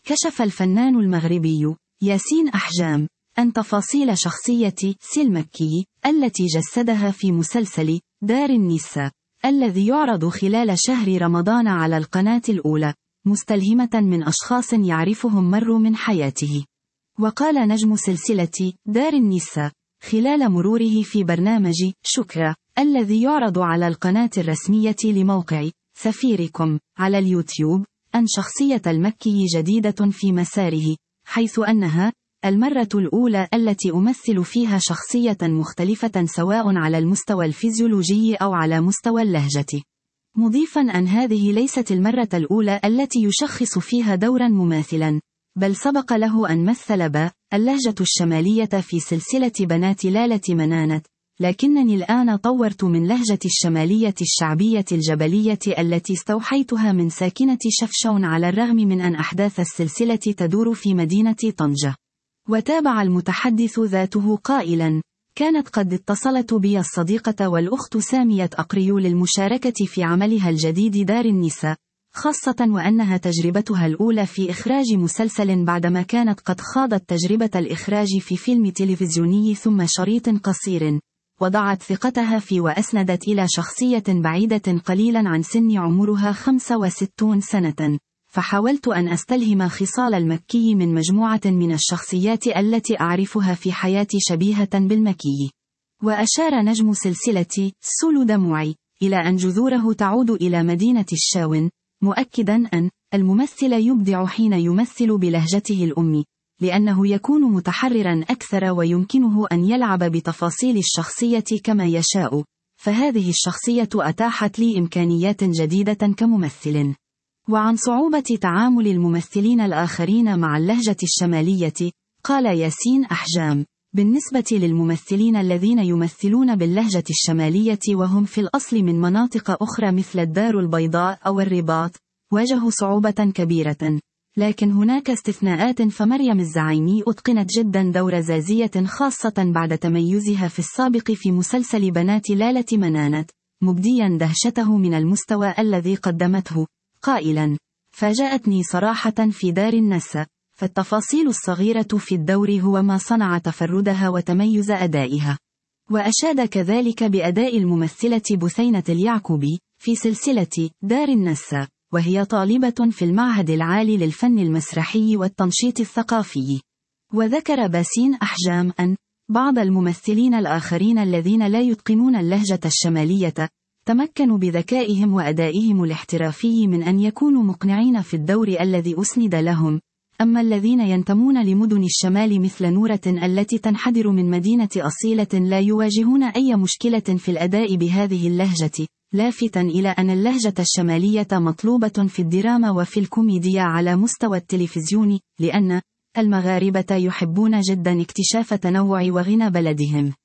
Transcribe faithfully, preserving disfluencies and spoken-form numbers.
كشف الفنان المغربي ياسين أحجام أن تفاصيل شخصية سي المكي التي جسدها في مسلسل دار النساء الذي يعرض خلال شهر رمضان على القناة الأولى مستلهمة من أشخاص يعرفهم مروا من حياته. وقال نجم سلسلة دار النساء خلال مروره في برنامج شكرا الذي يعرض على القناة الرسمية لموقع سفيركم على اليوتيوب أن شخصية المكي جديدة في مساره، حيث أنها المرة الأولى التي أمثل فيها شخصية مختلفة سواء على المستوى الفيزيولوجي أو على مستوى اللهجة، مضيفا أن هذه ليست المرة الأولى التي يشخص فيها دورا مماثلا، بل سبق له أن مثل ب اللهجة الشمالية في سلسلة بنات لالة منانت، لكنني الآن طورت من لهجة الشمالية الشعبية الجبلية التي استوحيتها من ساكنة شفشون على الرغم من أن أحداث السلسلة تدور في مدينة طنجة. وتابع المتحدث ذاته قائلا: كانت قد اتصلت بي الصديقة والأخت سامية أقريو للمشاركة في عملها الجديد دار النساء، خاصة وأنها تجربتها الأولى في إخراج مسلسل بعدما كانت قد خاضت تجربة الإخراج في فيلم تلفزيوني ثم شريط قصير، وضعت ثقتها في وأسندت إلى شخصية بعيدة قليلا عن سن عمرها خمسة وستين سنة، فحاولت أن أستلهم خصال المكي من مجموعة من الشخصيات التي أعرفها في حياتي شبيهة بالمكي. وأشار نجم سلسلة سولو دموعي إلى أن جذوره تعود إلى مدينة الشاون، مؤكدا أن الممثل يبدع حين يمثل بلهجته الأم، لأنه يكون متحررا أكثر ويمكنه أن يلعب بتفاصيل الشخصية كما يشاء، فهذه الشخصية أتاحت لي إمكانيات جديدة كممثل. وعن صعوبة تعامل الممثلين الآخرين مع اللهجة الشمالية، قال ياسين أحجام: بالنسبة للممثلين الذين يمثلون باللهجة الشمالية وهم في الأصل من مناطق أخرى مثل الدار البيضاء أو الرباط، واجهوا صعوبة كبيرة، لكن هناك استثناءات، فمريم الزعيمي أتقنت جدا دور زازية خاصة بعد تميزها في السابق في مسلسل بنات لالة منانت، مبديا دهشته من المستوى الذي قدمته، قائلا: فاجأتني صراحة في دار النساء، فالتفاصيل الصغيرة في الدور هو ما صنع تفردها وتميز أدائها. وأشاد كذلك بأداء الممثلة بثينة اليعقوبي في سلسلة دار النساء، وهي طالبة في المعهد العالي للفن المسرحي والتنشيط الثقافي. وذكر باسين أحجام أن بعض الممثلين الآخرين الذين لا يتقنون اللهجة الشمالية تمكنوا بذكائهم وأدائهم الاحترافي من أن يكونوا مقنعين في الدور الذي أسند لهم، أما الذين ينتمون لمدن الشمال مثل نورة التي تنحدر من مدينة أصيلة لا يواجهون أي مشكلة في الأداء بهذه اللهجة، لافتا إلى أن اللهجة الشمالية مطلوبة في الدراما وفي الكوميديا على مستوى التلفزيون، لأن المغاربة يحبون جدا اكتشاف تنوع وغنى بلدهم.